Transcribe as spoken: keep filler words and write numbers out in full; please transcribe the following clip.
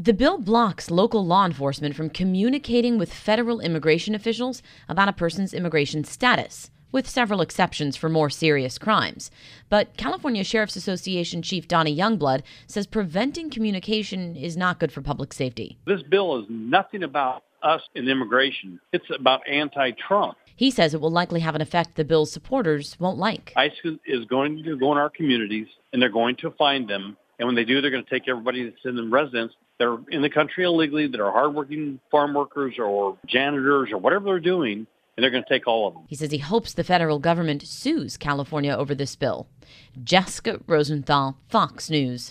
The bill blocks local law enforcement from communicating with federal immigration officials about a person's immigration status, with several exceptions for more serious crimes. But California Sheriff's Association Chief Donnie Youngblood says preventing communication is not good for public safety. This bill is nothing about us in immigration. It's about anti-Trump. He says it will likely have an effect the bill's supporters won't like. ICE is going to go in our communities, and they're going to find them. And when they do, they're going to take everybody that's in the residence that are in the country illegally, that are hardworking farm workers or janitors or whatever they're doing, and they're going to take all of them. He says he hopes the federal government sues California over this bill. Jessica Rosenthal, Fox News.